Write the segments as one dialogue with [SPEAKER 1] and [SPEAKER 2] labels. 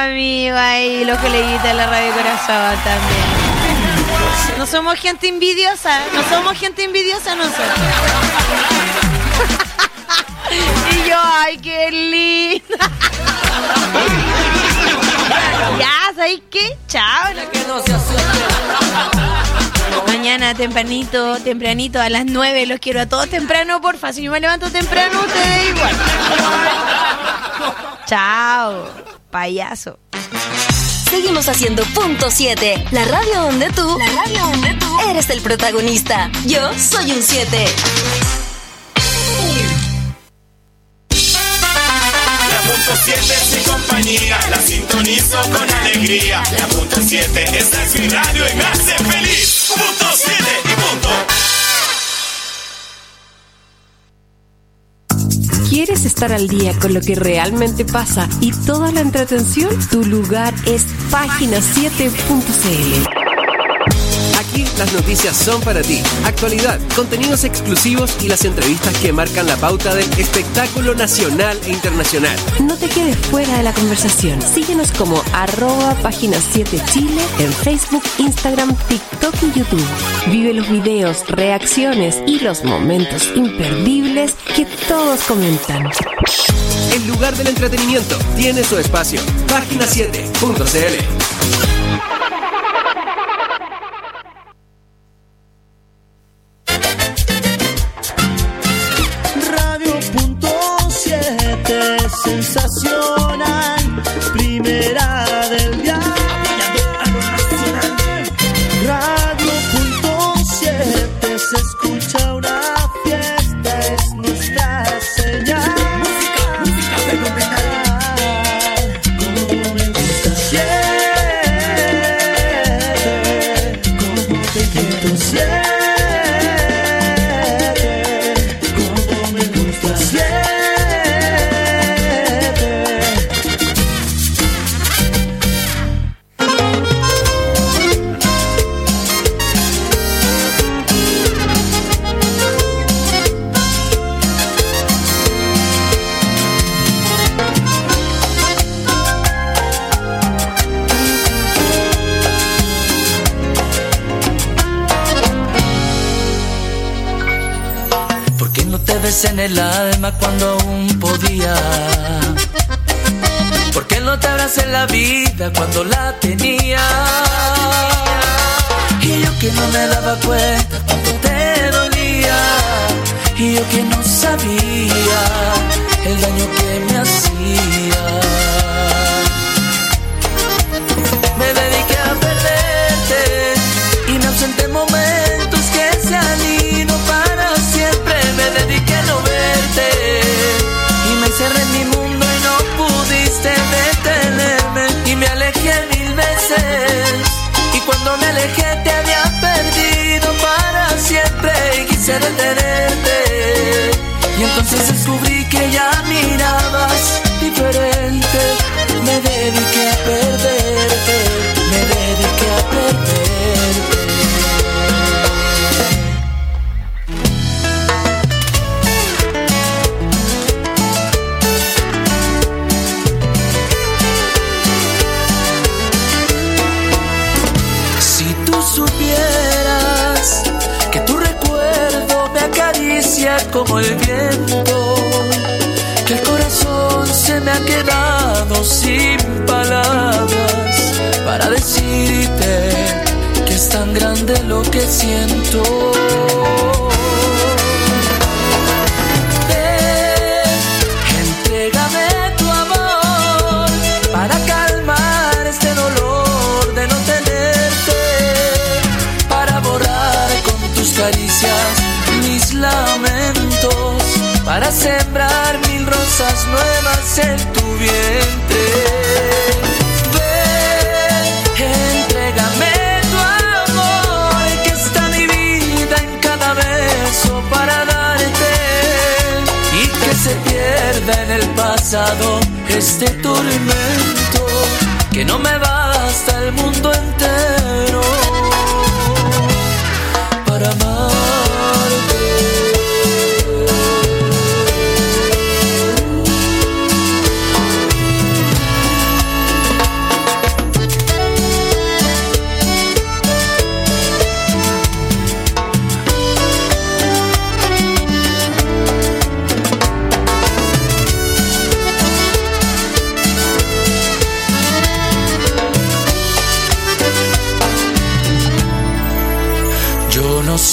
[SPEAKER 1] amigos ahí, los coleguitas de la Radio Corazón también. No somos gente envidiosa nosotros. Y yo, ay, qué linda. Ya, ¿sabes qué? Chao. Mañana tempranito a las 9 los quiero a todos temprano, porfa. Si yo me levanto temprano, ustedes igual. Chao, payaso.
[SPEAKER 2] Seguimos haciendo Punto 7, la radio donde tú eres el protagonista. Yo soy un 7.
[SPEAKER 3] Punto 7 es mi compañía, la sintonizo con alegría. La Punto 7, esta es mi radio y me hace feliz. Punto 7 y punto.
[SPEAKER 4] ¿Quieres estar al día con lo que realmente pasa y toda la entretención? Tu lugar es página7.cl.
[SPEAKER 5] Aquí las noticias son para ti. Actualidad, contenidos exclusivos y las entrevistas que marcan la pauta del espectáculo nacional e internacional.
[SPEAKER 4] No te quedes fuera de la conversación. Síguenos como @página7chile en Facebook, Instagram, TikTok y YouTube. Vive los videos, reacciones y los momentos imperdibles que todos comentan.
[SPEAKER 5] El lugar del entretenimiento tiene su espacio. Página7.cl.
[SPEAKER 6] Sensacional, primera del día. Radio.7 se escucha una fiesta, es nuestra señal. Música fenomenal. Como me gusta siete, como te quiero siete, como me gusta siete.
[SPEAKER 7] En el alma cuando aún podía. ¿Por qué no te abracé en la vida cuando la tenía? Y yo que no me daba cuenta cuando te dolía. Y yo que no sabía el daño que me hacía. Me dediqué a perderte y me ausenté momentos que se han ido para siempre. Me dediqué a no verte y me encerré en mi mundo y no pudiste detenerme. Y me alejé 1000 veces y cuando me alejé te había perdido para siempre y quise detenerte. Y entonces descubrí que ya mirabas diferente. Me dediqué a perderte, me dediqué a perderte. Como el viento, que el corazón se me ha quedado sin palabras para decirte que es tan grande lo que siento. Ven, entrégame tu amor para calmar este dolor de no tenerte, para borrar con tus caricias mis lamentos, para sembrar 1000 rosas nuevas en tu vientre. Ven, entrégame tu amor, que está mi vida en cada beso para darte, y que se pierda en el pasado este tormento, que no me basta el mundo entero para amar.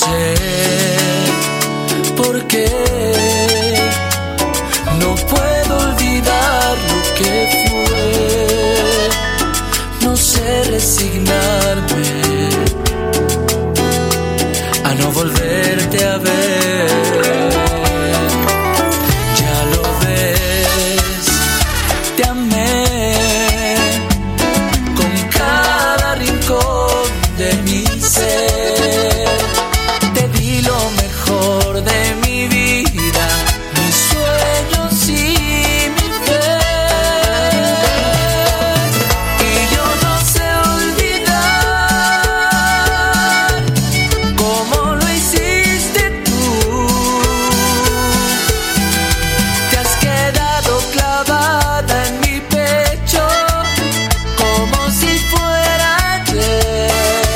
[SPEAKER 7] sé por qué no puedo olvidar lo que fue. No sé resignarme a no volverte a ver. Ya lo ves, te amé con cada rincón de mi ser. Te di lo mejor de mi vida, mis sueños y mi fe. Y yo no sé olvidar cómo lo hiciste tú. Te has quedado clavada en mi pecho como si fuera ayer.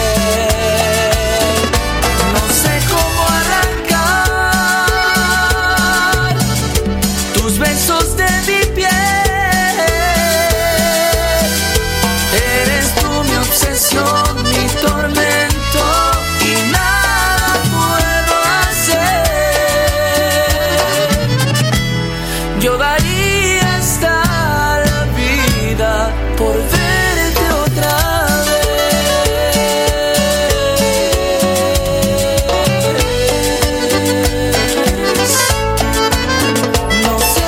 [SPEAKER 7] No sé cómo arrancar tus besos de mi piel. Eres tú mi obsesión, mi tormento, y nada puedo hacer. Yo daría hasta la vida por verte otra vez. No sé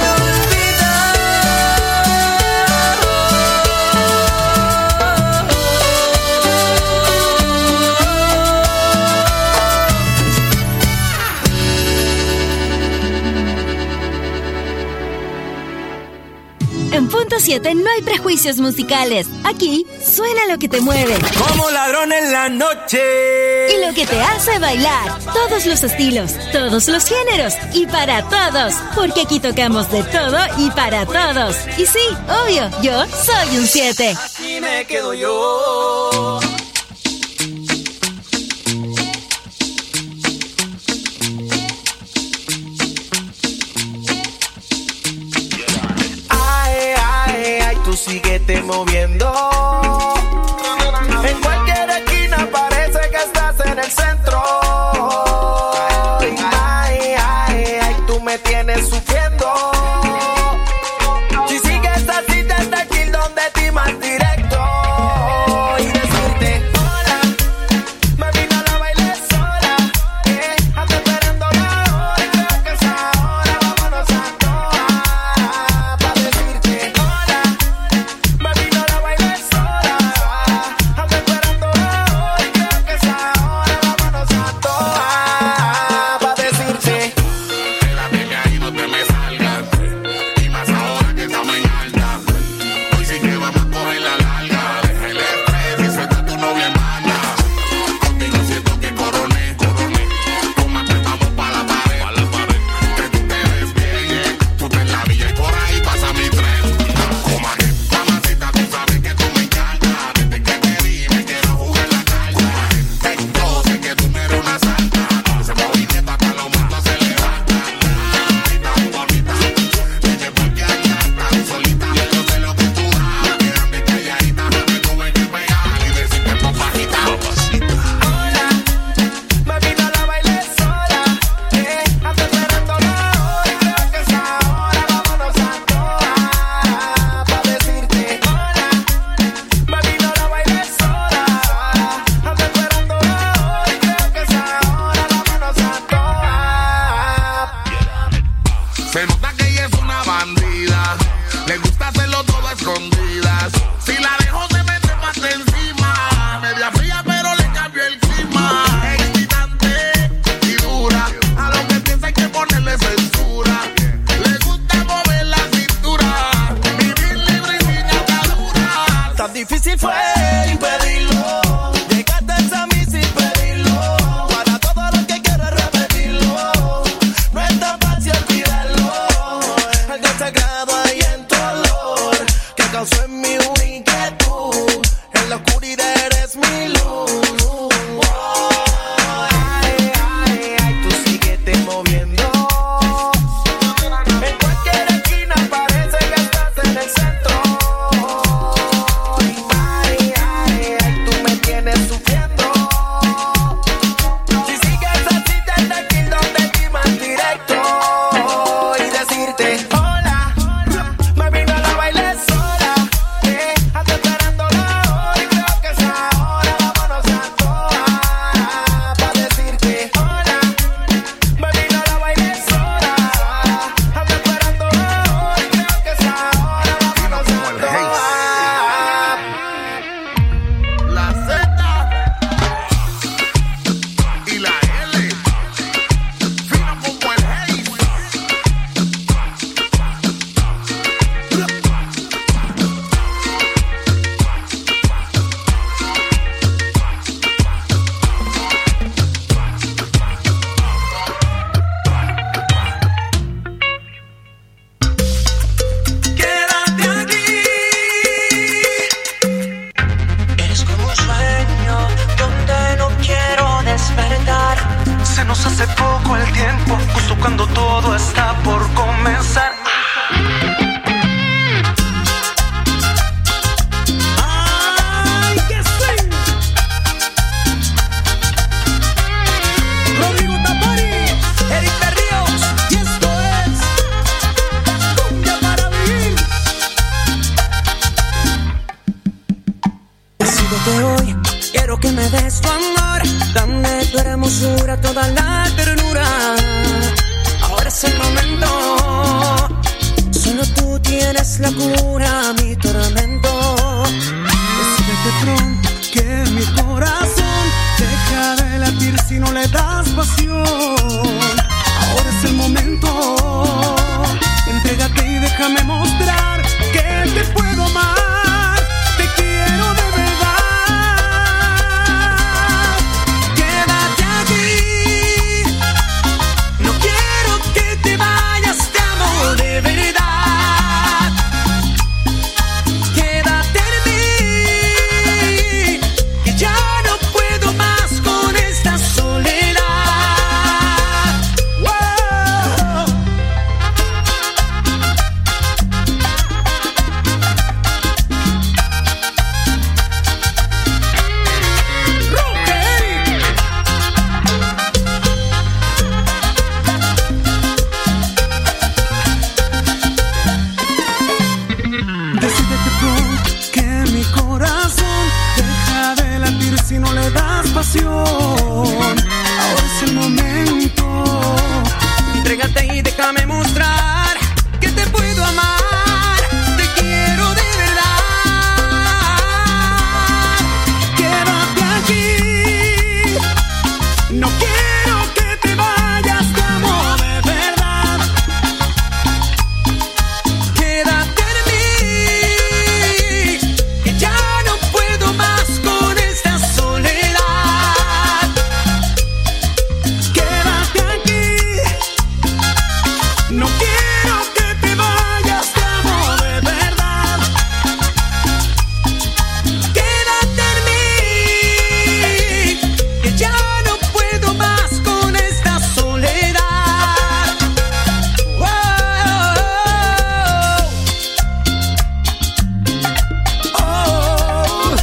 [SPEAKER 2] En Punto 7 no hay prejuicios musicales. Aquí suena lo que te mueve
[SPEAKER 3] Como ladrón en la noche.
[SPEAKER 2] y lo que te hace bailar. Todos los estilos, todos los géneros y para todos. Porque aquí tocamos de todo y para todos. Y sí, obvio, yo soy un 7.
[SPEAKER 7] Aquí me quedo yo.
[SPEAKER 8] Ay, ay, ay, tú síguete moviendo. En cualquier esquina parece que estás en el centro. Ay, ay, ay, tú me tienes sufriendo. Si sigues así desde aquí donde ti más directo. Y decirte hola, mami, no la bailes sola. Ando esperando la hora y creo que es ahora. Vámonos a toa. Pa' decirte hola, mami, no la bailes sola. Ando esperando la hora y creo que es ahora. Vámonos a toa. Pa' decirte
[SPEAKER 3] Quédate que ahí no te me salgas. Y más ahora que estamos en alta. Hoy sí que vamos a coger la larga. Deja el estrés y suelta a tu novia en banda. Contigo siento que coroné. Tómate, vamos pa' la pared. Que tú te ves bien. Tú te en la villa y por ahí pasa mi tren. Cómate, mamacita, tú sabes que tú me encantas. Desde que te vi me quiero jugar la carta. Yo sé que tú me eres una santa. Ese movimiento hasta los muertos se levantan. Bonita, desde porque allá estás solita. Yo sé lo que tú das. Quédate calladita, me tuve que pegar y decirte por bajita.
[SPEAKER 8] hola, mami, no la bailes sola. Ando esperando la hora y creo que es ahora. Vámonos a toa. Pa' decirte hola, mami, no la bailes sola. Ando esperando la hora y creo que es ahora. Vámonos a toa.
[SPEAKER 3] Se nota que ella es una bandida. Le gusta hacerlo todo a escondidas. Si la dejo se mete más encima. Media fría pero le cambió el clima. Excitante y dura. A lo que piensa hay que ponerle censura. Le gusta mover la cintura. Vivir libre y sin ataduras.
[SPEAKER 8] Tan difícil fue impedirlo. Llegaste a mí sin pedirlo. Para todo lo que quieras repetirlo. No es tan fácil olvidarlo. Algo sagrado hay en tu olor que causó en mí una inquietud. En la oscuridad eres mi luz. Ay, ay, ay, tú síguete moviendo. En cualquier esquina parece que estás en el centro. Ay, ay, ay, tú me tienes sufriendo. Si sigues así
[SPEAKER 7] desde hoy quiero que me des tu amor. Dame tu hermosura, toda la ternura. Ahora es el momento. Solo tú tienes la cura a mi tormento.
[SPEAKER 6] Decídete pronto que mi corazón deja de latir si no le das pasión. Ahora es el momento. Entrégate y déjame mostrar que te puedo amar. Te quiero de verdad. Quédate aquí. No quiero que te vayas, te amo de verdad. Quédate en mí, que ya no puedo más con esta soledad. Wow. Decídete pronto que mi corazón deja de latir si no le das pasión. Ahora es el momento. Entrégate y déjame mostrar que te puedo amar. Te quiero de verdad. Quédate aquí. No quiero que te vayas, te amo de verdad. Quédate en mí, que ya no puedo más con esta soledad. Quédate aquí. No quiero que te vayas, te amo de verdad. Quédate en mí, que ya no puedo más con esta soledad. Wow. Oh.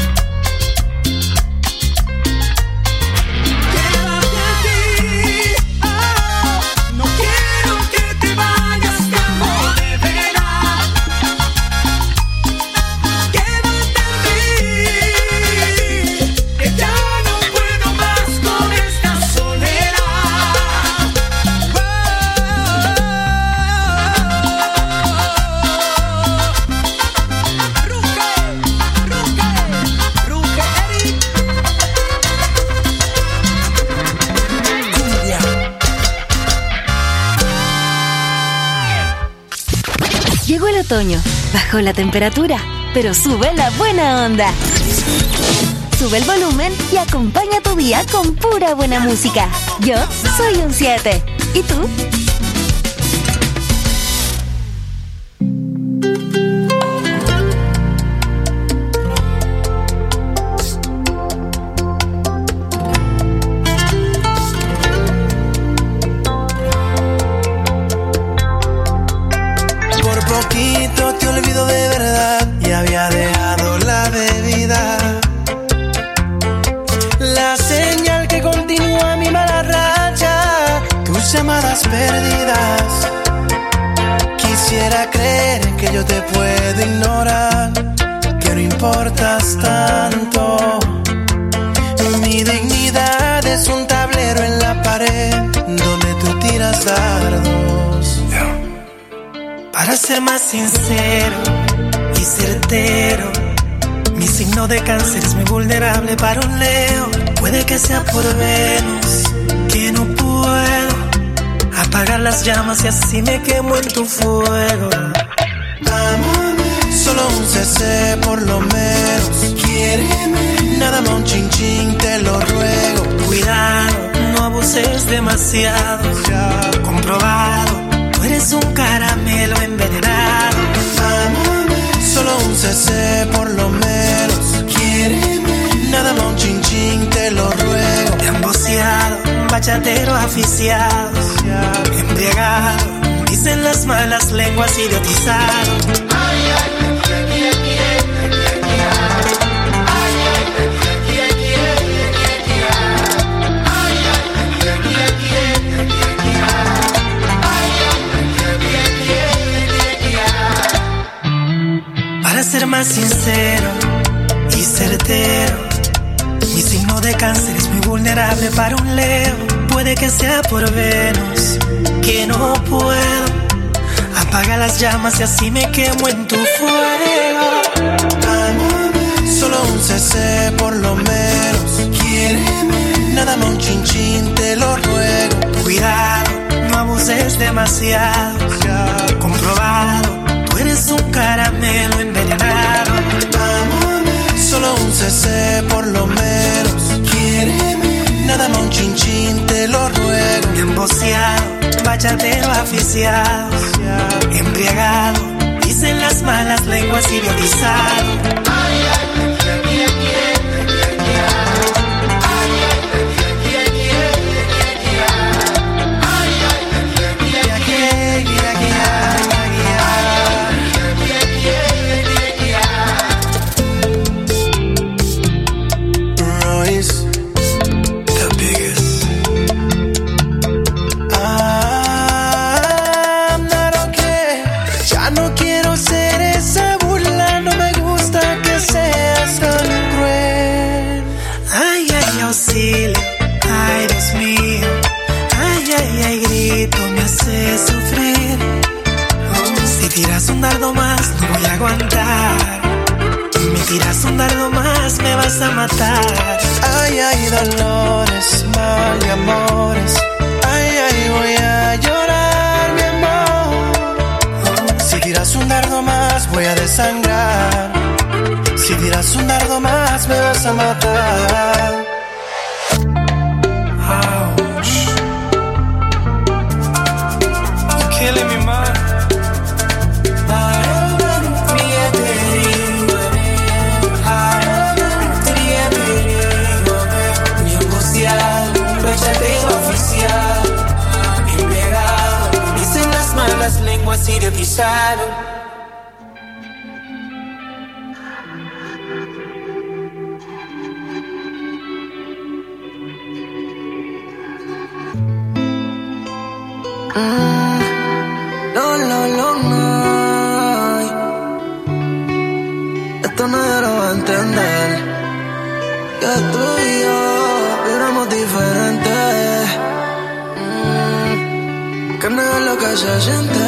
[SPEAKER 6] Quédate aquí. Oh. No quiero que te vayas, te amo de verdad. Quédate en mí, que ya no puedo más con esta soledad.
[SPEAKER 2] Llegó el otoño, bajó la temperatura, pero sube la buena onda. Sube el volumen y acompaña tu día con pura buena música. Yo soy un 7. ¿Y tú?
[SPEAKER 8] Por poquito te olvido de verdad y había dejado la bebida. La señal que continúa mi mala racha, tus llamadas perdidas. Quisiera creer que yo te puedo ignorar, que no importas tanto. Mi dignidad es un tablero en la pared donde tú tiras dardos. Para ser más sincero y certero, mi signo de cáncer es muy vulnerable para un Leo. Puede que sea por Venus, que no puedo apagar las llamas y así me quemo en tu fuego. Amame, solo un CC por lo menos. Quiéreme, nada más un chin chin, te lo ruego. Cuidado, no abuses demasiado. Ya comprobado, tú eres un caramelo envenenado. Amame, solo un CC por lo menos. Quiéreme, nada más un chin chin, te lo ruego. Emboceado, bachatero aficiado, embriagado, dicen las malas lenguas, idiotizado. Para ser más sincero
[SPEAKER 9] y certero. Mi signo de cáncer es muy vulnerable para un Leo. Puede que sea por Venus, que no puedo. Apaga las llamas y así me quemo en tu fuego.
[SPEAKER 6] Solo un CC por lo menos. Quiéreme, nada más un chin, te lo ruego.
[SPEAKER 9] Cuidado, no abuses demasiado. Comprobado, tú eres un caramelo envenenado.
[SPEAKER 6] Solo un CC por lo menos. Quiéreme, nada más un chin, te lo ruego.
[SPEAKER 9] Emboceado, bachatero aficiado, embriagado, dicen las malas lenguas, idiotizado. Ay, Dios mío, ay, ay, ay, grito, me hace sufrir. Si tiras un dardo más, no voy a aguantar. Me tiras un dardo más, me vas a matar.
[SPEAKER 6] Ay, ay, dolores, mal y amores. Ay, ay, voy a llorar, mi amor. Si tiras un dardo más, voy a desangrar. Si tiras un dardo más, me vas a matar.
[SPEAKER 9] Killing me, man.
[SPEAKER 6] Dicen las malas lenguas idiotizaron. Esto nadie lo va a entender. Que tú y yo éramos diferentes. Que no es lo que se siente.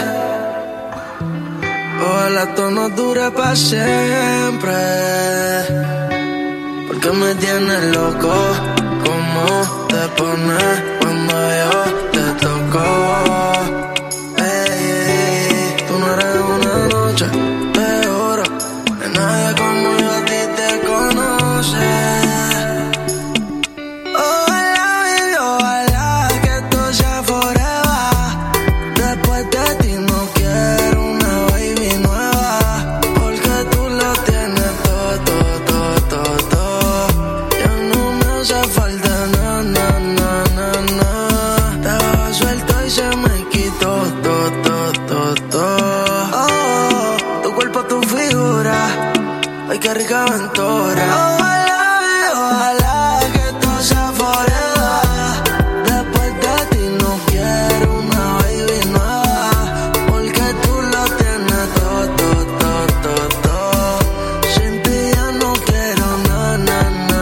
[SPEAKER 6] Ojalá esto no dure para siempre. Porque me tienes loco. ¿Cómo te pones cuando yo te toco? Tú no eres una noche de oro. De nadie como yo a ti te conoce. Ojalá, baby, ojalá que esto sea forever. Después de ti no quiero una baby nueva. Porque tú lo tienes todo. Ya no me hace falta nada. Estaba suelto y se me quitó todo. Tu cuerpo, tu figura. Ay, qué rica aventura. Ojalá que esto sea forever. Después de ti no quiero una baby nueva. Porque tú lo tienes todo. Sin ti ya no quiero nada.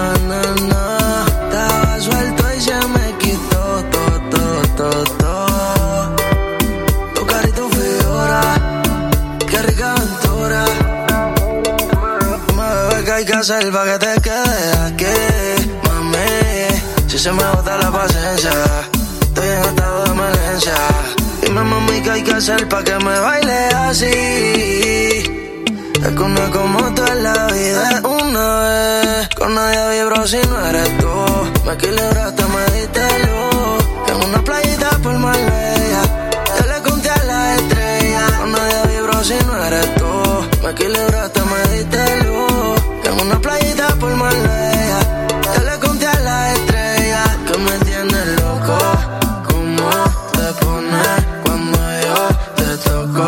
[SPEAKER 6] Estaba suelto y se me quitó todo. Tu cara y tu figura. Qué rica aventura. ¿Qué hay que hacer pa' que te quedes aquí, mami? Si se me agota la paciencia, estoy en estado de emergencia. Dime, mami, ¿qué hay que hacer pa' que me baile así? Es que una como tú en la vida es una vez. Con nadie vibro si no eres tú. Me equilibraste, me diste luz. En una playita por Marbella, yo le conté a la estrella. Con nadie vibro si no eres tú. Me equilibraste, me diste luz. En una playita por Marbella, yo le conté a la estrella. Que me tienes loco. ¿Cómo te pones cuando yo te toco?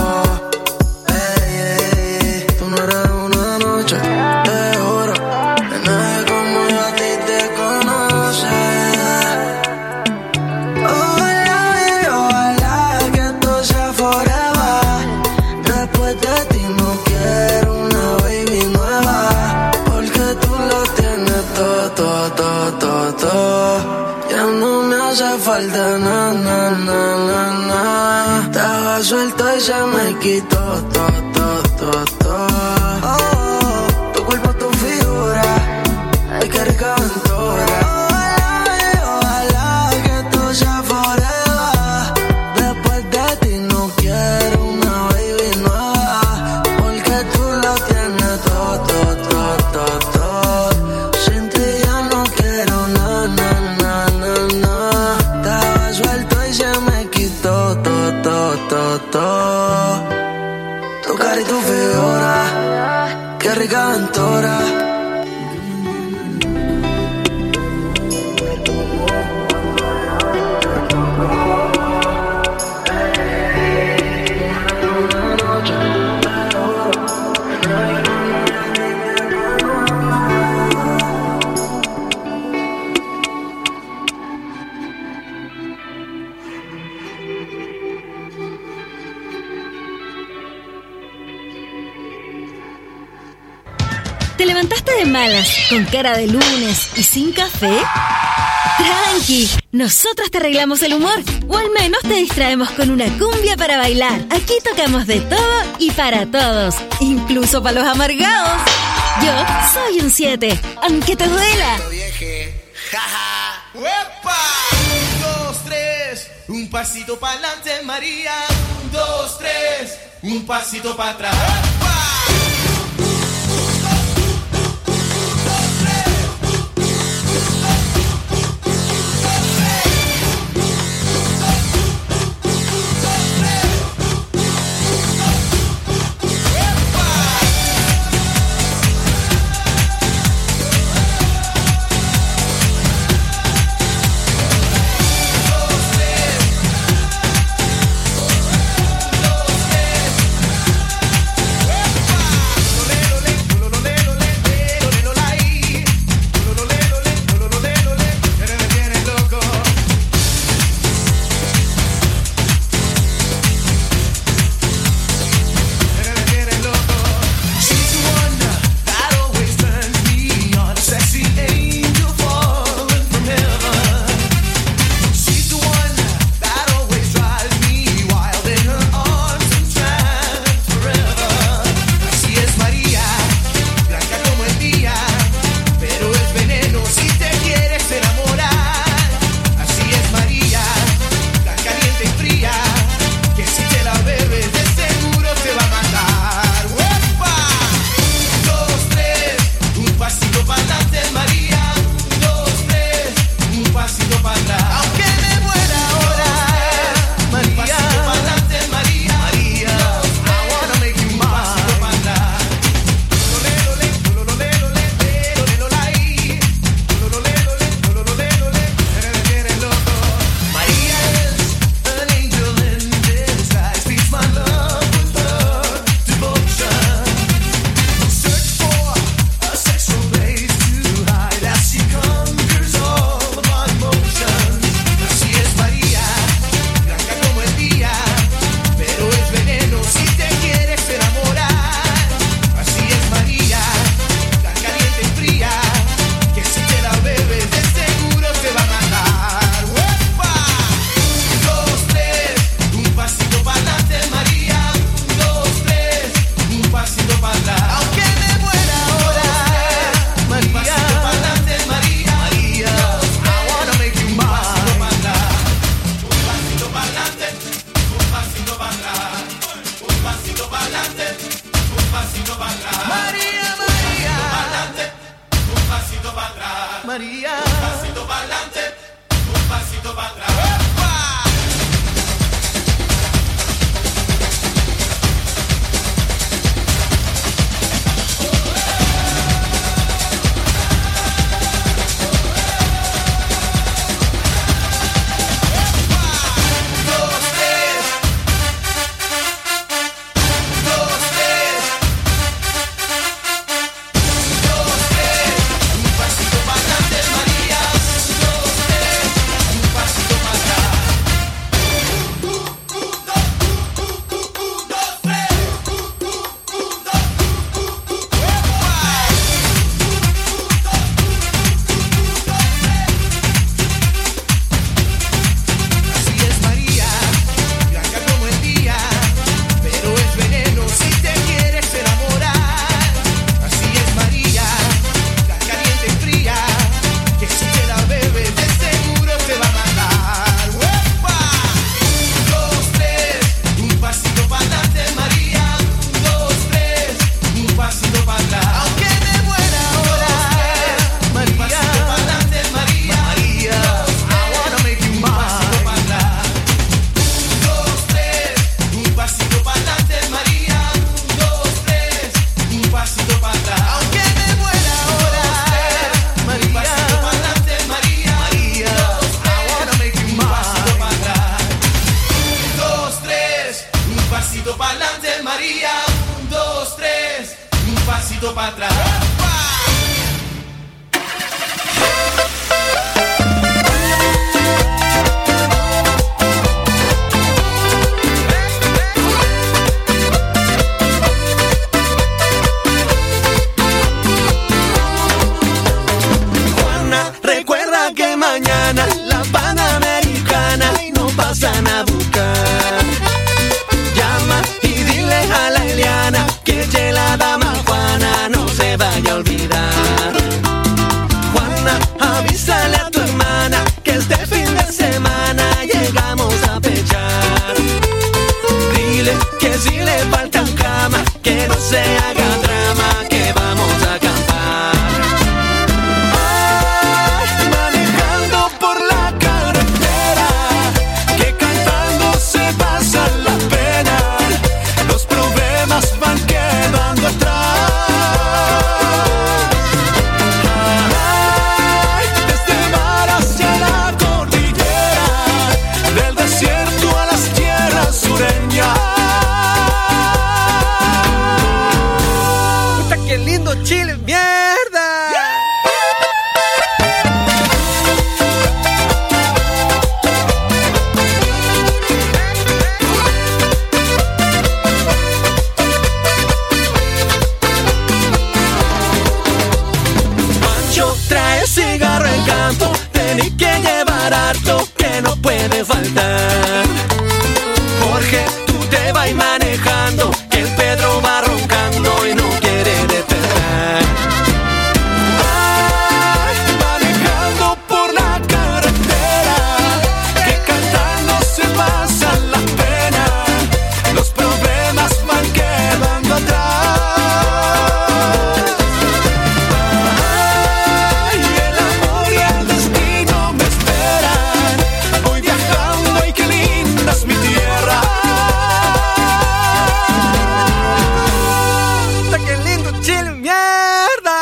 [SPEAKER 6] Tú no eres una noche de oro. De nadie como yo a ti te conoce. Ojalá que esto sea forever. Después de ti no quiero una baby nueva.
[SPEAKER 7] suelto y se me quitó todo. Tu cuerpo, tu figura, ay, qué rica aventura. Ojalá que esto sea forever. Después de ti no quiero una baby nueva, porque tú lo tienes todo. Sin ti ya no quiero nada. Estaba suelto y se me quitó todo. Tu cara y tu figura, qué rica aventura.
[SPEAKER 2] ¿Te levantaste de malas, con cara de lunes y sin café? Tranqui, nosotros te arreglamos el humor, o al menos te distraemos con una cumbia para bailar. Aquí tocamos de todo y para todos, incluso para los amargados. Yo soy un 7, aunque te duela.
[SPEAKER 10] ¡Uepa! 1, 2, 3, un pasito para adelante, María. 1, 2, 3, un pasito para atrás. pasito para atrás.
[SPEAKER 6] Juana, recuerda que mañana la Panamericana no pasan a buscar. Llama y dile a la Eliana que la dama Juana no se vaya a olvidar. Juana, avísale a tu hermana que este fin de semana llegamos a pechar. Dile que si le faltan cama, que no se haga drama, que vamos a acampar. Ay, manejando por la carretera, que cantando se pasa la pena. Los problemas van quedando atrás. Ay, desde el mar hacia la cordillera, del desierto a las tierras sureñas. ¡Puta, qué lindo Chile! ¡Mierda! Pancho trae cigarro en campo, tenés que llevar harto que no puede faltar. Jorge, tú te vas manejando, que el Pedro va roncando y no quiere despertar. Ay, manejando por la carretera, que cantando se pasan las penas. Los problemas van quedando atrás. Ay, el amor y el destino me esperan. Voy viajando y qué linda es mi tierra. Puta, qué lindo Chile, mierda.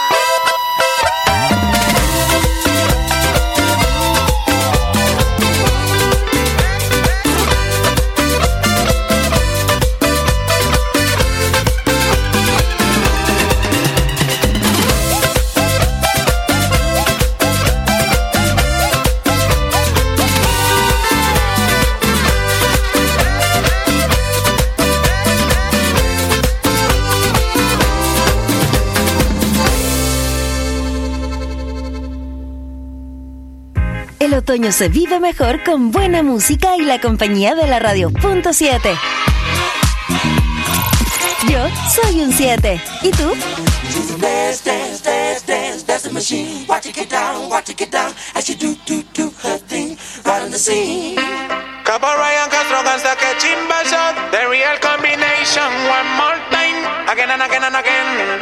[SPEAKER 2] El otoño se vive mejor con buena música y la compañía de la radio Punto 7. Yo soy un 7. ¿Y tú?
[SPEAKER 8] Dance, dance, dance, dance, that's the machine. Watch it get down, as she do her thing, right on the scene.
[SPEAKER 11] Capo Ryan Castro hasta que chimba shot. The real combination, one more time. Again and again and again.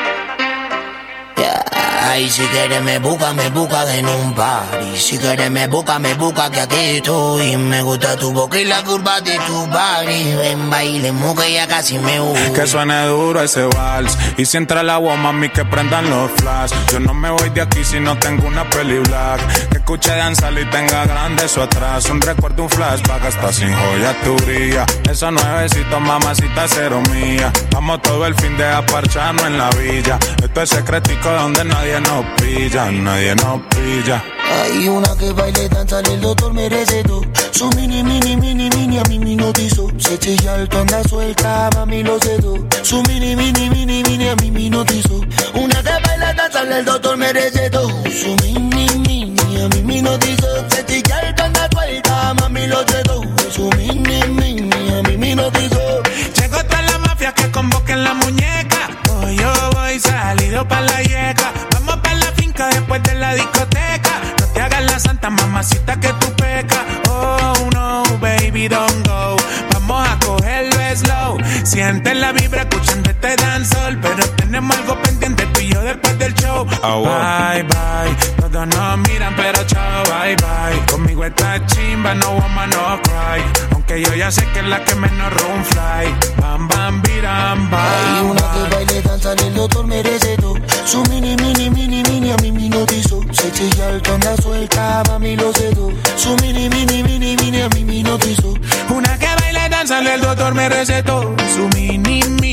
[SPEAKER 12] Ay, si quieres me busca en un party. Si quieres me busca, que aquí estoy. Me gusta tu boca y la curva de tu body. Ven, bailemos que ya casi me voy.
[SPEAKER 13] Que suene duro ese vals. Y si entra el agua, mami, que prendan los flash. Yo no me voy de aquí si no tengo una peli black. Que escuche danzar y tenga grande eso atrás. Un recuerdo, un flashback, hasta sin joya tu brilla. Esos nuevecitos, mamacita, cero mía. Vamos todo el fin de aparcharnos en la villa. Esto es secretico donde nadie nos pilla, nadie nos pilla.
[SPEAKER 12] Hay una que baile, danza, el doctor me recetó. Su mini, a mí me notizó. Se chilla alto, anda suelta, mami lo cedo. Su mini, a mí me notizó. Una que baila, danza, el doctor me recetó. Su mini, a mí me notizó. Se chilla alto, anda suelta, mami lo cedo. Su mini, a mí me notizó.
[SPEAKER 11] Llegó toda la mafia que convoquen la muñeca. Hoy yo voy salido pa' la yeca. Vamos pa' la finca después de la discoteca. No te hagas la santa mamacita que tú pecas. Oh no, baby, don't go. Vamos a cogerlo slow. Siente la vibra escuchando este dancehall. Pero tenemos algo pendiente tú y yo después del show. Bye, bye. Todos nos miran pero chao, bye, bye. Conmigo esta chimba, no woman, no cry. Aunque yo ya sé que es la que menos room fly. Bam, bam, biram, bam.
[SPEAKER 12] Hay una que baile, danza, el doctor me recetó. Su mini, a mí me notizó. Se chilla alto, anda suelta, mami lo cedo. Su mini, a mí me notizó.
[SPEAKER 11] Una que baile, danza, el doctor me recetó. Su mini,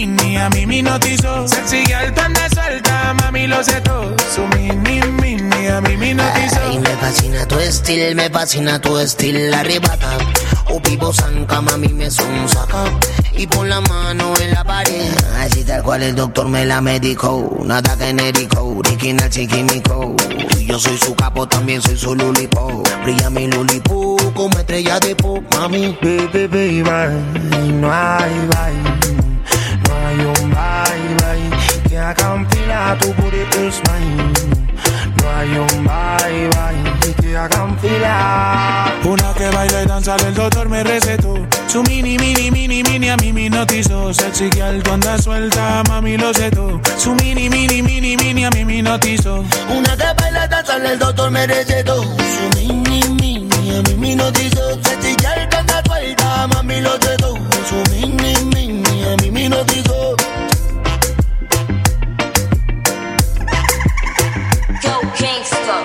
[SPEAKER 11] a mí me hipnotizó. Sexy girl, tú andas suelta, mami, lo sé todo. Su mini, a mí me hipnotizó.
[SPEAKER 12] Ay, me fascina tu estilo, arrebata. O vivo zanca, mami, me sonsaca. Y pon la mano en la pared. Así tal cual el doctor me la medicó. Nada genérico, original chiquimico. Yo soy su capo, también soy su lulipo. Brilla mi lulipo como estrella de pop, mami. Baby, no hay bye. No hay un bye que haga un fila, tu booty is mine. No hay un bye que haga un fila.
[SPEAKER 11] Una que baila y danza, el doctor me recetó. Su mini, a mí me hipnotizó. Sexy girl, tú andas suelta, mami, lo sé todo. Su mini, a mí me hipnotizó.
[SPEAKER 12] Una que baila y danza, el doctor me recetó. Su mini, a mí me hipnotizó. Sexy girl, tú andas suelta, mami, lo sé todo. Su mini, a mí me hipnotizó.
[SPEAKER 2] Yo, gangsta.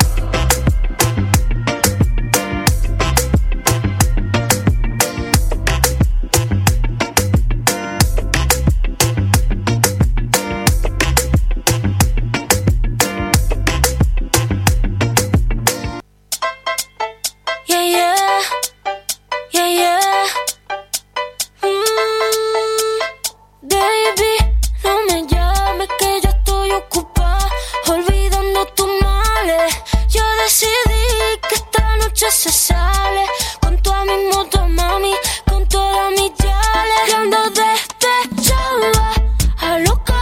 [SPEAKER 14] Se sale con toda mi moto, mami, con toda mi chale. Y ando despechada, a loca.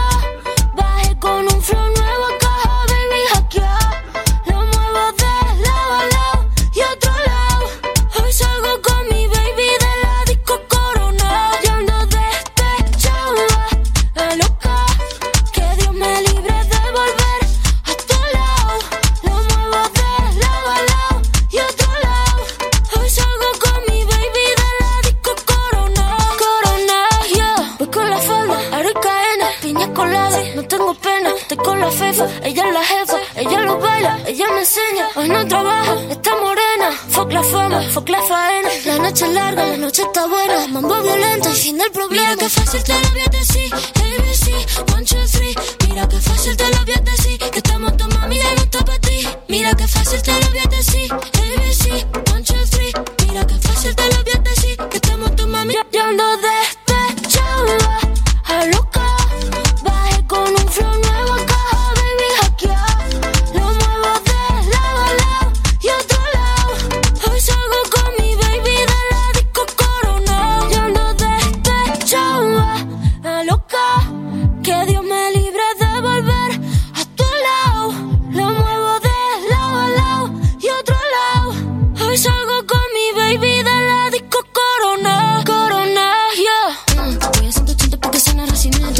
[SPEAKER 14] Bajé con un flow nuevo, caja, baby, hackear. Lo muevo de lado a lado y otro lado. Hoy salgo con mi baby de la disco Corona. Y ando despechada, a loca. Que Dios me libre de volver a tu lado. Lo muevo de lado a lado y otro lado. Hoy salgo con mi baby de la disco Corona. Corona, yeah. Voy con la falda, aricaena, piña colada. No tengo pena, estoy con la fefa. Ella es la jefa, ella lo baila, ella me enseña. Hoy no trabaja, está morena. Fuck la fama, fuck la faena. La noche es larga, la noche está buena. Mambo violento y fin del problema. Mira que fácil te lo voy a decir, ABC, 1, 2, 3. Mira que fácil te lo voy a decir, que estamos tu mami y no está para ti. Mira que fácil te lo voy a decir, ABC, 1, 2, 3. Mira que fácil te lo voy a decir, que estamos tu mami. Yo ando despechada, a loca. Bajé con un flow nuevo, caja, baby, hackear. Lo muevo de lado a lado y otro lado. Hoy salgo con mi baby de la disco Corona. Yo ando despechada, a loca. Que Dios me libre de volver a tu lado. Lo muevo de lado a lado y otro lado. Hoy salgo con mi baby de la disco Corona. Corona, yeah. Voy a 180 porque suena racimiento.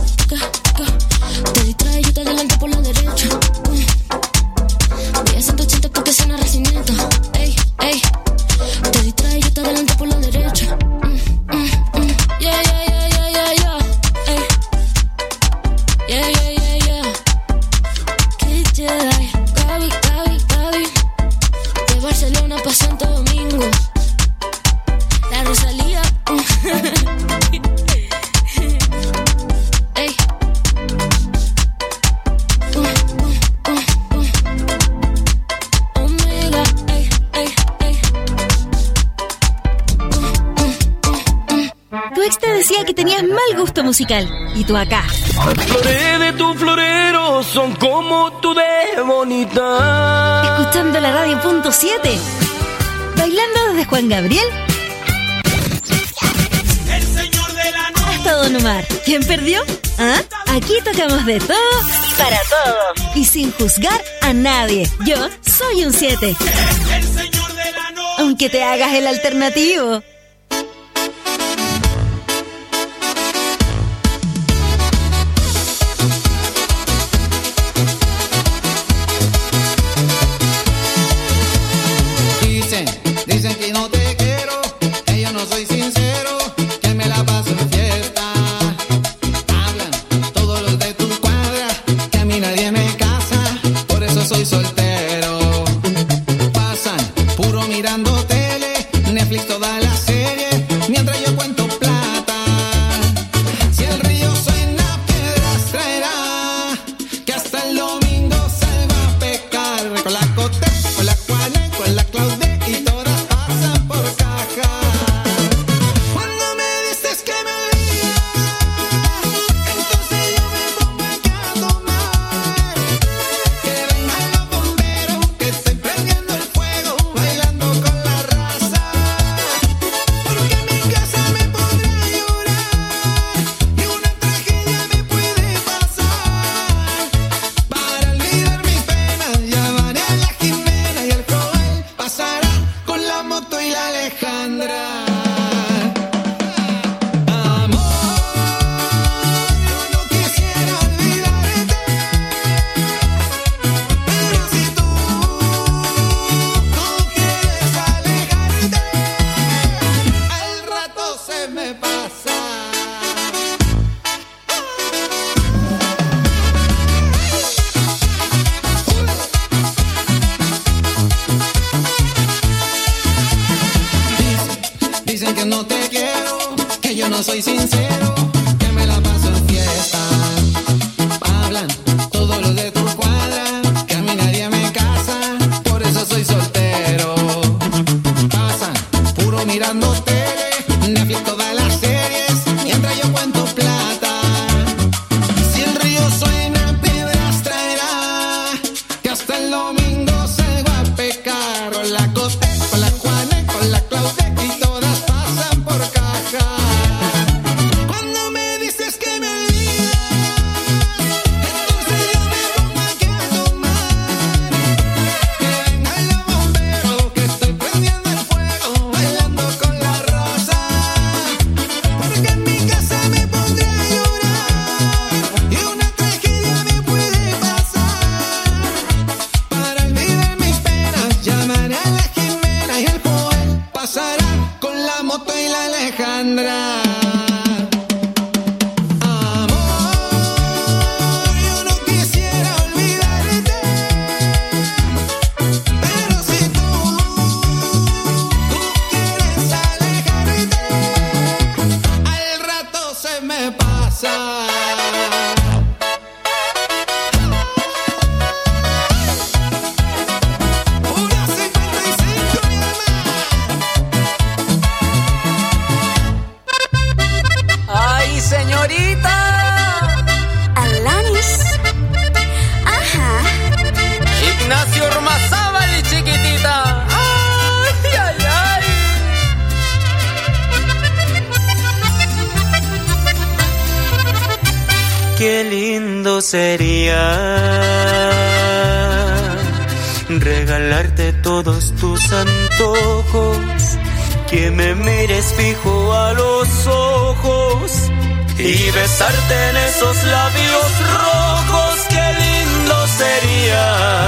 [SPEAKER 14] Te distrae, yo te adelanto por la derecha. Voy a 180 porque suena racimiento. Ey, ey. Te distrae, yo te adelanto por la derecha. Yeah, yeah, yeah, yeah, yeah, yeah. Ey. Yeah, yeah, yeah, yeah. Kid Jedi, Gaby. De Barcelona pa' Santo Domingo. La Rosalía. Ey. Omega, ey, ey, ey.
[SPEAKER 2] Tu ex te decía que tenías mal gusto musical. Y tú acá.
[SPEAKER 7] Flores de tu florero son como tú de bonita.
[SPEAKER 2] Escuchando la radio punto 7. Bailando desde Juan Gabriel hasta Don Omar. ¿Quién perdió? ¿Ah? Aquí tocamos de todo para todos. Y sin juzgar a nadie. Yo soy un 7. Aunque te hagas el alternativo.
[SPEAKER 15] Dicen que no te quiero, que yo no soy sincero, que me la paso en fiesta. Hablan todos los de tu cuadra, que a mí nadie me casa, por eso soy soltero. Pasan puro mirando tele, Netflix toda la serie. dicen que no te quiero, que yo no soy sincero, que me la paso en fiesta. Hablan todo lo de tu cuadra, que a mí nadie me casa, por eso soy soltero. Pasan puro mirando tele, Netflix todas las series, mientras yo cuento plata. Si el río suena, piedras traerá, que hasta el domingo salgo a pecar. Con la Cote, con la Juane, con la Claude y todas pasan por caja. Cuando me dices que me olvidas, entonces yo me pongo aquí a tomar. Que vengan los bomberos, que estoy prendiendo el fuego, bailando con la rosa. Porque en mi casa me pondré a llorar y una tragedia me puede pasar. Para olvidar mis penas, llamaré a la Jimena y el Joel pasará con la moto y la Alejandra. Amor, yo no quisiera olvidarte, pero si tú quieres alejarte, al rato se me pasa. Una 55 y
[SPEAKER 7] Ay, señorita.
[SPEAKER 14] Alanis. Ajá.
[SPEAKER 7] Ignacio Ormazábal, chiquitita. Ay, ay, ay.
[SPEAKER 16] Qué lindo sería regalarte todos tus antojos, que me mires fijo a los ojos y besarte en esos labios rojos. Qué lindo sería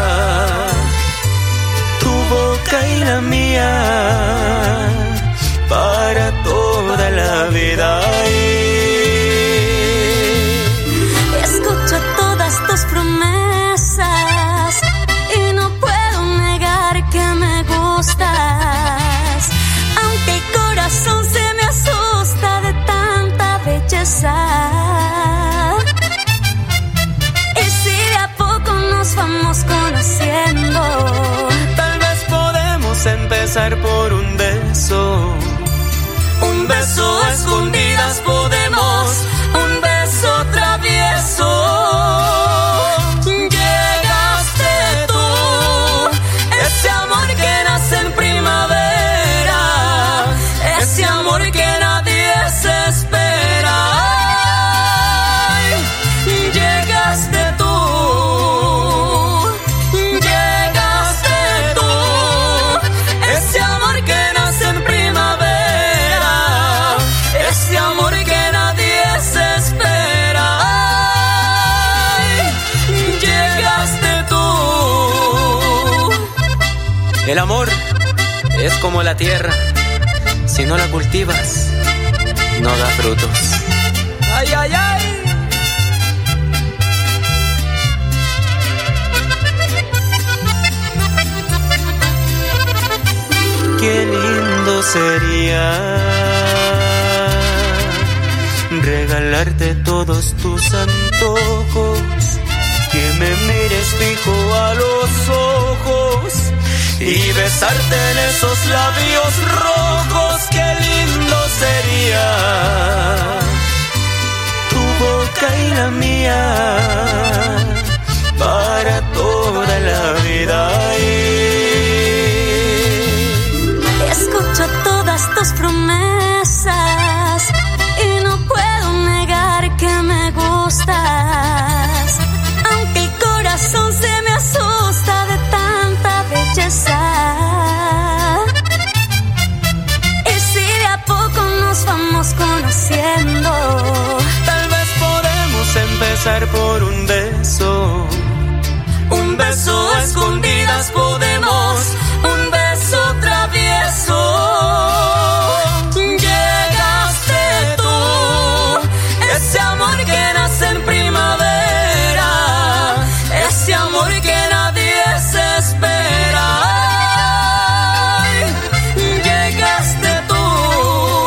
[SPEAKER 16] tu boca y la mía para toda la vida.
[SPEAKER 14] Escucho todas tus promesas y no puedo negar que me gustas, aunque el corazón se me asusta de tanta belleza. Y si de a poco nos vamos conociendo,
[SPEAKER 16] Tal vez podemos empezar por un beso a escondidas podemos, un beso travieso. Llegaste tú, ese amor que nace en primavera, ese amor que nadie se espera. Ay, llegaste tú, ese amor que nace en primavera, ese amor que nadie se espera. Ay, llegaste tú.
[SPEAKER 7] El amor es como la tierra, si no la cultivas, no da frutos. Ay, ay, ay.
[SPEAKER 16] Qué lindo sería regalarte todos tus antojos, que me mires fijo a los ojos y besarte en esos labios rojos. Qué lindo sería tu boca y la mía para toda la vida.
[SPEAKER 14] escucho todas tus promesas y no puedo negar que me gustas, aunque el corazón se me asusta de tanta belleza. Y si de a poco nos vamos conociendo,
[SPEAKER 16] tal vez podemos empezar por un beso a escondidas podemos, un beso travieso. Llegaste tú, ese amor que nace en primavera, ese amor que nadie se espera. Ay, llegaste tú,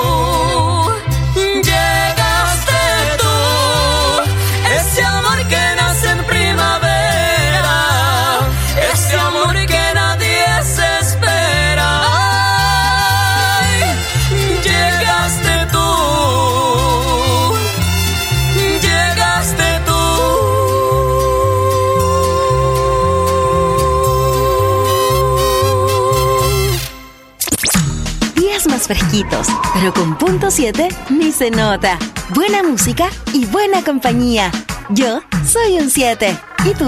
[SPEAKER 2] más fresquitos, pero con punto 7 ni se nota. Buena música y buena compañía. Yo soy un 7. ¿Y tú?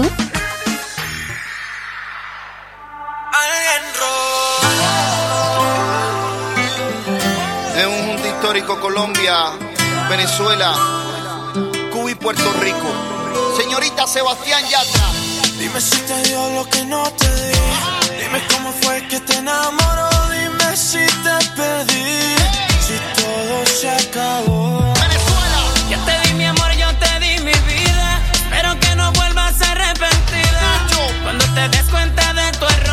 [SPEAKER 17] Es un junto histórico Colombia, Venezuela, Cuba y Puerto Rico. Señorita Sebastián Yatra.
[SPEAKER 18] Dime si te dio lo que no te di. Dime cómo fue que te enamoró. Dime si te perdí. Si todo se acabó.
[SPEAKER 7] Venezuela. Yo te di mi amor, yo te di mi vida. Espero que no vuelvas arrepentida. Cuando te des cuenta de tu error.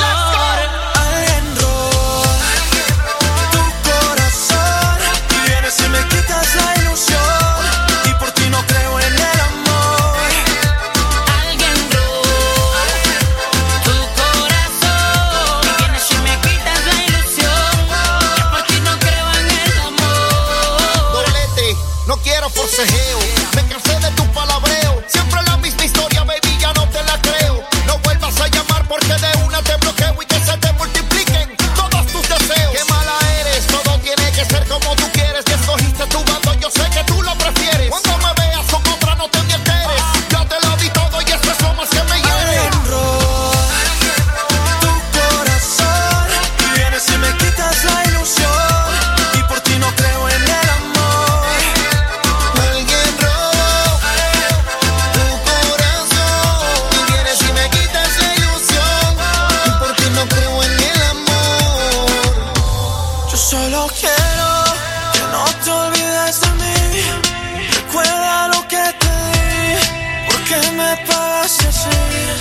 [SPEAKER 18] Si me quitas la ilusión y por ti no creo en el amor.
[SPEAKER 7] Alguien robó tu corazón y vienes y me quitas la ilusión y por ti no creo en el amor.
[SPEAKER 17] Doblete, no quiero forcejeo, me cansé de tu palabreo. Siempre la misma historia, baby, ya no te la creo. No vuelvas a llamar porque de una te bloqueo y que se te multipliquen todos tus deseos. Qué mala eres, todo tiene que ser como tú quieres. Escogiste tu bando, yo sé que tú lo prefieres. Cuando me veas con otra no te me alteres. Yo te lo di todo y eso es lo más que me hiere.
[SPEAKER 18] Tu corazón y vienes y me quitas la ilusión y por ti no creo en el amor.
[SPEAKER 17] Alguien robó tu corazón y vienes y me quitas la ilusión y por ti no creo en el amor.
[SPEAKER 18] Yo solo quiero que no te olvides de mí. Recuerda lo que te di. ¿Por qué me pagaste así?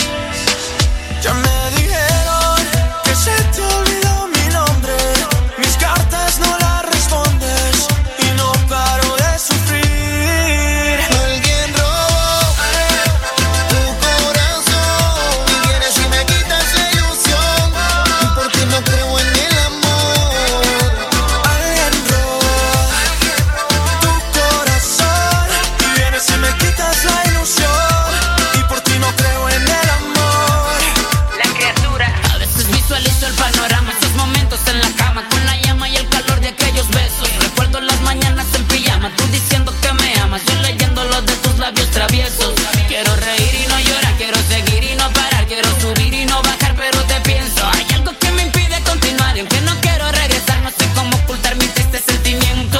[SPEAKER 18] Ya me dijeron que se te olvidó mi nombre. Mis cartas no las respondes y no paro de sufrir.
[SPEAKER 17] Alguien robó tu corazón y vienes y me quitas la ilusión y por ti no creo en el amor.
[SPEAKER 18] Alguien robó tu corazón y vienes y me quitas la ilusión y por ti no creo en el amor.
[SPEAKER 7] La criatura. A veces visualizo el panorama, esos momentos en la cama con la llama y el calor de aquellos besos. Recuerdo las mañanas en pijama, tú diciendo que me amas, yo leyendo los de tus labios traviesos. Quiero reír y no llorar, quiero seguir y no parar, quiero subir y no bajar, pero te pienso. Hay algo que me impide continuar y aunque no quiero regresar, no sé cómo ocultar mi triste sentimiento.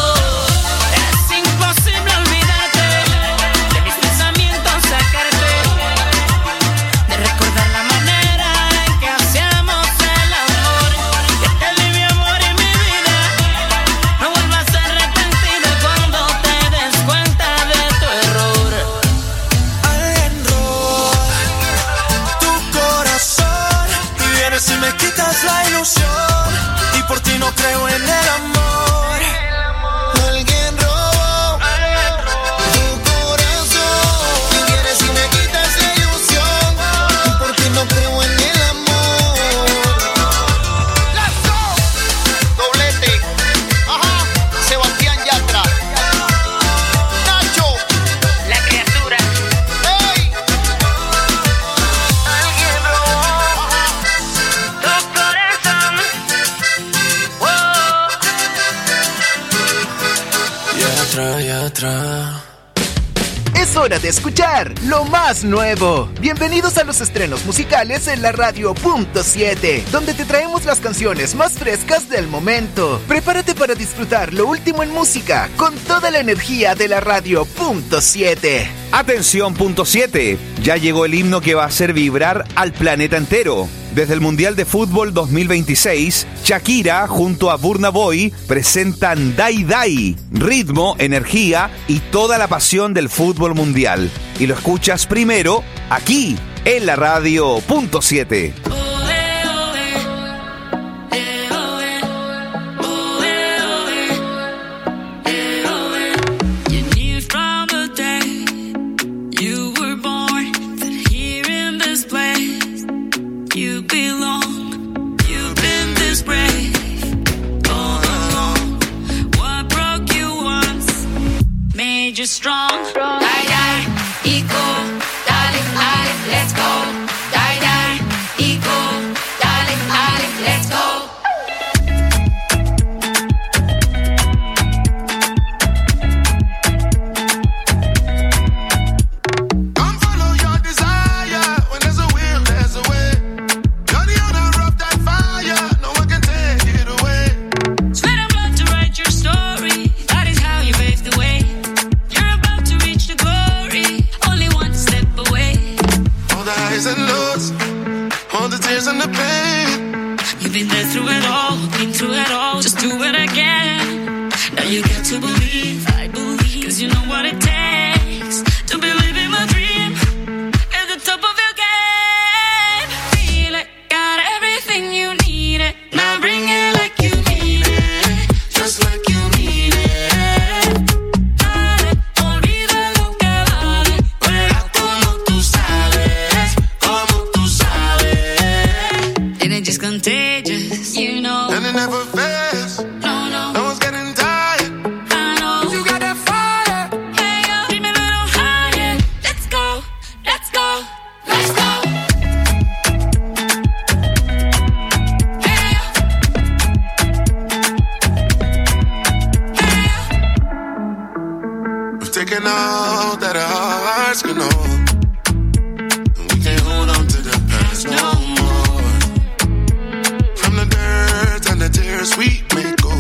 [SPEAKER 7] Es imposible olvidarte de mis pensamientos, sacarte de recordar la manera en que hacíamos el amor. Yo te di mi amor y mi vida. No vuelvas a arrepentirte cuando te des cuenta de tu error.
[SPEAKER 18] Alguien robó tu corazón y vienes y me quitas la ilusión y por ti no creo en el amor.
[SPEAKER 17] Alguien robó tu corazón y vienes y me quitas la ilusión y por ti no creo en el amor. Let's go. Doblete, ajá, Sebastián Yatra, Nacho,
[SPEAKER 7] La criatura.
[SPEAKER 17] hey.
[SPEAKER 7] Alguien robó tu corazón.
[SPEAKER 18] Yatra.
[SPEAKER 19] Es hora de escuchar lo más nuevo. Bienvenidos a los estrenos musicales en la radio Punto 7, donde te traemos las canciones más frescas del momento. Prepárate para disfrutar lo último en música con toda la energía de la radio Punto 7.
[SPEAKER 20] Atención, Punto 7. Ya llegó el himno que va a hacer vibrar al planeta entero. Desde el Mundial de Fútbol 2026, Shakira junto a Burna Boy presentan Dai Dai, ritmo, energía y toda la pasión del fútbol mundial. Y lo escuchas primero aquí en la radio Punto 7.
[SPEAKER 7] You're strong. Die, die, equal. Darling, darling, let's go. Die, die, equal. Darling, darling, let's go.
[SPEAKER 3] never fast.
[SPEAKER 14] No.
[SPEAKER 3] No one's getting tired.
[SPEAKER 14] I know.
[SPEAKER 3] You got that fire.
[SPEAKER 14] Hey, yo, keep me a little higher. Let's go. Let's go. Let's go.
[SPEAKER 3] We've taken all that our hearts can hold. And we can't hold on to the past no more. From the dirt and the tears we may go.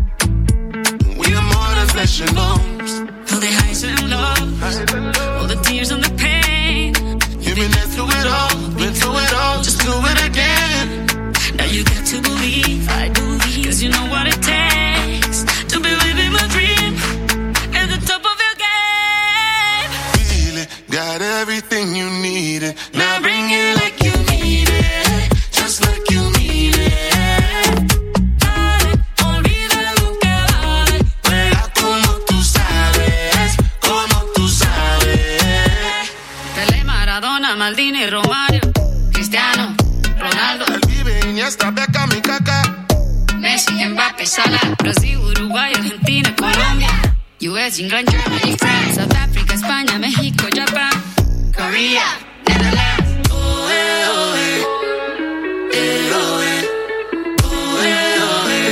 [SPEAKER 3] We are more than flesh and bones.
[SPEAKER 14] All the highs and lows, all the tears and the pain.
[SPEAKER 3] You've been there through it all, been through it all, just do it again.
[SPEAKER 14] Now you got to believe, I believe, 'cause you know what it takes to believe in my dream at the top of your game.
[SPEAKER 3] Feel it, got everything you needed.
[SPEAKER 14] Now bring it like you need it, just like you need it. Dale, olvida lo que vale,
[SPEAKER 3] juega como tú sabes, como tú sabes.
[SPEAKER 14] Pelé, Maradona, Maldini, Romario, Cristiano, Ronaldo,
[SPEAKER 3] El Vive, Iniesta, Beckham y Kaká.
[SPEAKER 14] Messi, Mbappé, Salah, Brasil, Uruguay, Argentina, Colombia, US, England, Germany, France, South Africa, España, México, Japan, Korea, Netherlands.
[SPEAKER 3] Oh, eh, oh, eh. Eh, oh, eh. Oh, eh, oh, eh.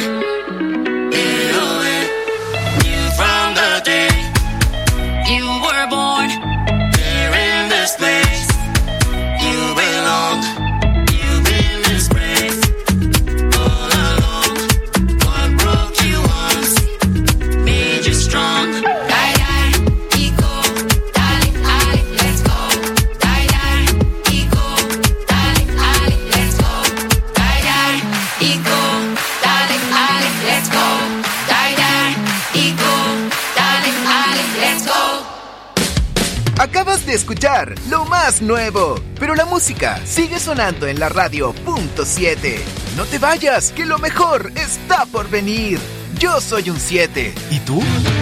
[SPEAKER 3] Eh, oh, eh.
[SPEAKER 14] From the day you were born,
[SPEAKER 3] Here in this place, you belong. You've been disgraced all along. What broke you once
[SPEAKER 14] made you strong. Die, die, ego, dale, ale, let's go. Die, die, ego, dale, ale, let's go. Die, die, ego, dale, ale, let's go. Die, die, ego, dale, ale, let's go.
[SPEAKER 19] Acabas de escuchar lo más nuevo, pero la música sigue sonando en la radio .7. No te vayas, que lo mejor está por venir. Yo soy un 7. ¿Y tú?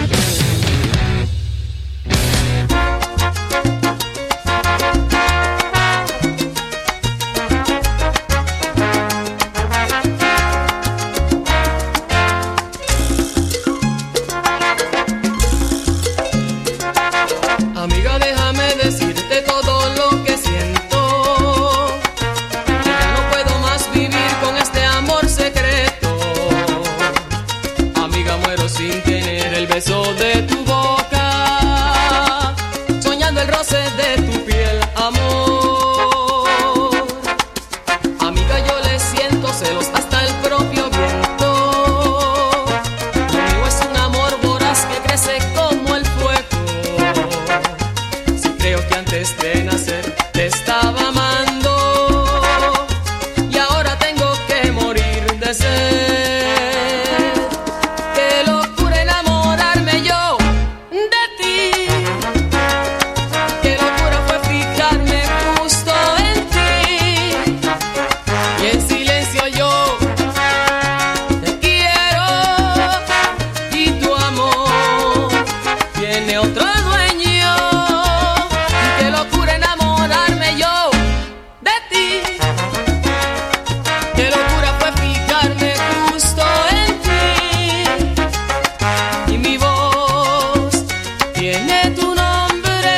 [SPEAKER 21] Amiga, déjame decirte todo lo que siento. Que ya no puedo más vivir con este amor secreto. Amiga, muero sin tener el beso de tu boca, soñando el roce de tu piel, amor. Amiga, yo le siento celos hasta el propio viento. Lo mío es un amor voraz que crece como el fuego. Creo que antes de nacer te estaba amando y ahora tengo que morir de sed. Qué locura enamorarme yo de ti. Qué locura fue fijarme justo en ti. Y en silencio yo te quiero y tu amor tiene otro dueño. Qué locura enamorarme yo de ti. Qué locura fue fijarme justo en ti. Y mi voz tiene tu nombre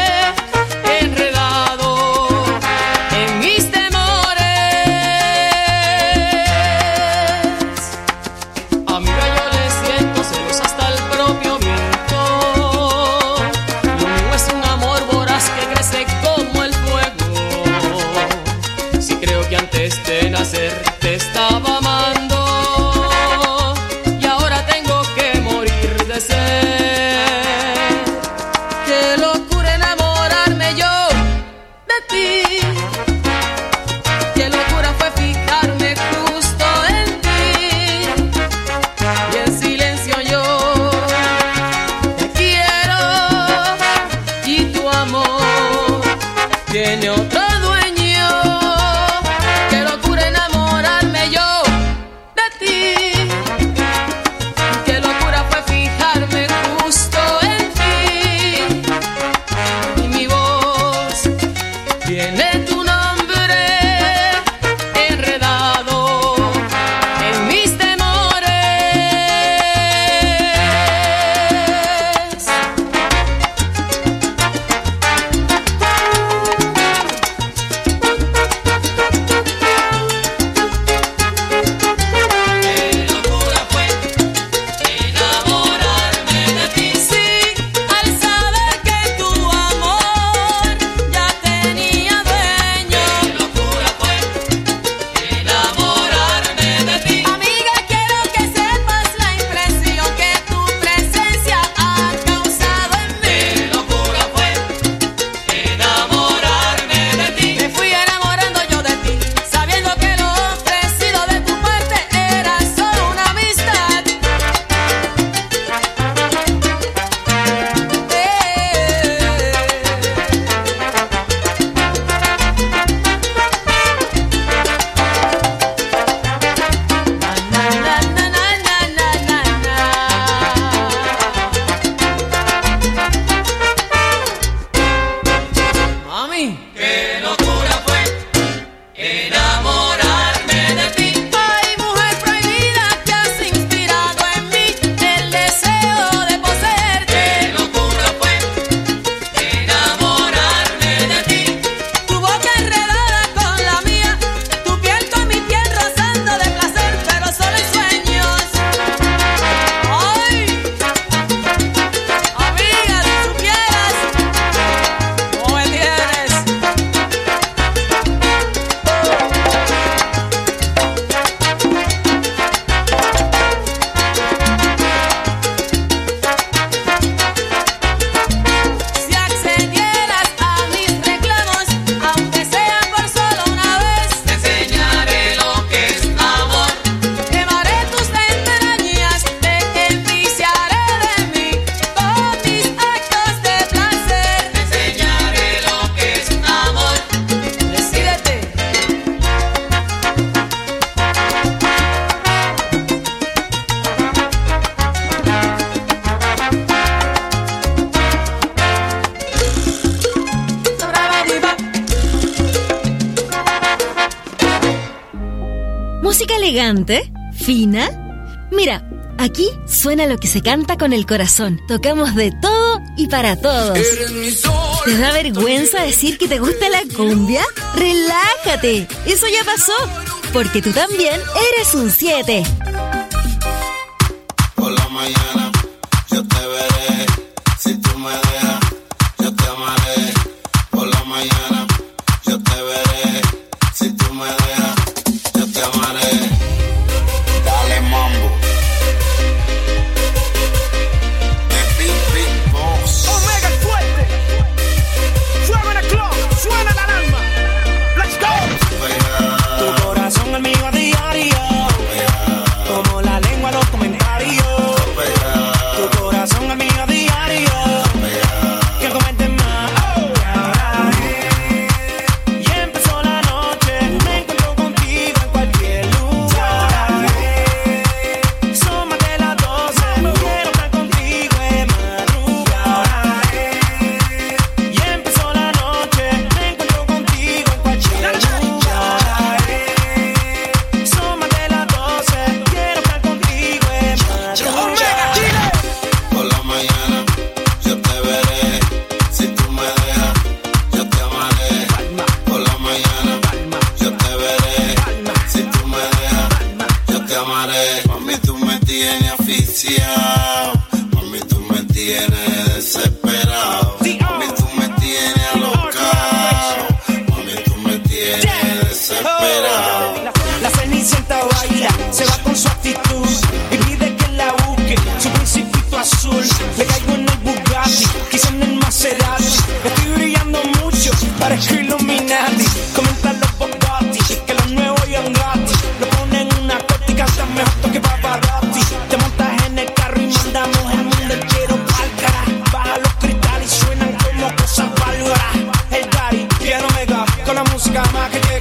[SPEAKER 21] enredado en mis temores. Amiga, yo le siento celos hasta el propio viento. Lo mío es un amor voraz que crece como el fuego. Si creo que antes de nacer te estaba amando y ahora tengo que morir de sed. Qué locura enamorarme yo de ti. Qué locura fue fijarme justo en ti. Y en silencio yo te quiero y tu amor tiene otro dueño. Qué locura enamorarme yo de ti. Qué locura fue fijarme justo en ti. Y mi voz tiene tu nombre enredado en mis temores. mí. Qué locura fue enamorarme de ti. Ay, mujer prohibida, que has inspirado en mí el deseo de poseerte. Qué locura fue enamorarme de ti. Tu boca enredada con la mía, tu piel con mi piel rozando de placer, pero solo en sueños. Ay, amiga, si supieras cómo me tienes. Si accedieras a mis reclamos, aunque sea por solo una vez, te enseñaré lo que es amor. Quemaré tus entrañas, te enviciaré de mí con mis actos de placer. Te enseñaré lo que es amor. Decídete.
[SPEAKER 2] Música elegante, fina. Mira, aquí suena lo que se canta con el corazón. Tocamos de todo y para todos. ¿Te da vergüenza decir que te gusta la cumbia? Relájate, eso ya pasó, porque tú también eres un 7.
[SPEAKER 1] Por la mañana yo te veré, si tú me dejas, yo te amaré. Por la mañana yo te veré, si tú me dejas, yo te amaré. Dale mambo. The Big Boss.
[SPEAKER 22] Omega es fuerte. Suena el clock, suena la alarma. Let's go. Tu corazón es mío a diario, como la lengua los comentarios. Tu corazón es mío a diario, que comentes más. Y empezó la noche, me encuentro contigo en cualquier lugar. Son más de las 12, quiero estar contigo en madrugada. Y empezó la noche, me encuentro contigo en cualquier lugar. Son más de las 12, quiero estar contigo en madrugada.
[SPEAKER 1] Por la mañana yo te veré, si tú me dejas, yo te amaré. Por la mañana yo te veré, si tú me dejas, yo te amaré. Mami, tú me tienes asfixiado, mami, tú me tienes desesperado, mami, tú me tienes alocado, mami, tú me tienes desesperado.
[SPEAKER 22] La cenicienta baila, se va con su actitud y pide que la busque, su principito azul. Le caigo en el Bugatti, quizá en el Maserati. Estoy brillando mucho, parezco Illuminati. Comentan los Bugatti, que los nuevos Yangati lo ponen en una corte y cantan mejor que Pavarotti. Te montas en el carro y mandamos el mundo entero pa'l cara. Baja los cristales y suenan como cosas bárbaras. El daddy, quiero mega, con la música más que